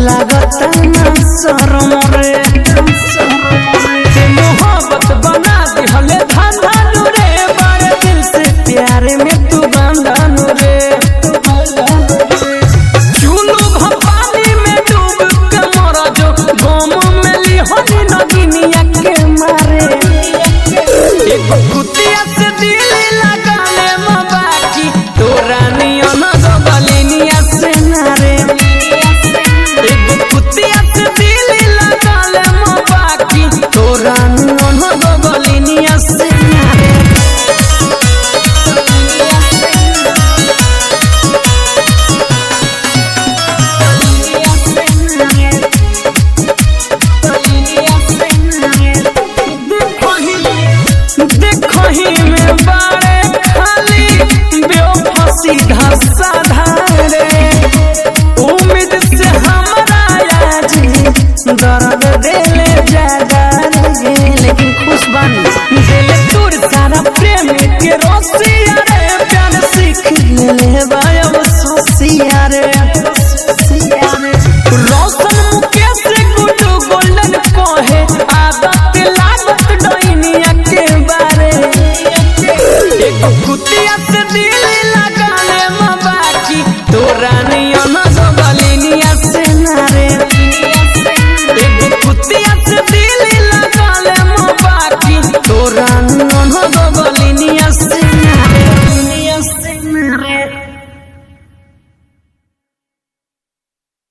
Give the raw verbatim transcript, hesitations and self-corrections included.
लागता ना शरम रे मोहब्बत बना दिहले धंधानु रे बड़े दिल से प्यार में तू बंधनु रे चुनु भपानी में डूब के मरा जो गम में लिहनी नगिनिया के मारे एक कुतिया से दिल लगा ले मबाकी तोरा नियन गलिनिया से नारे एक कुतिया से दिल लगा ले मबाकी तोरा नियन गलिनिया से नारे सीधा साधा रे उम्मीद से हमारा आज दर्द दिले ज्यादा रे लेकिन खुश बनी दिले दूर सारा प्रेम के रोसिया रे प्यार सीख ले बायो सोसिया रे रोसिया रे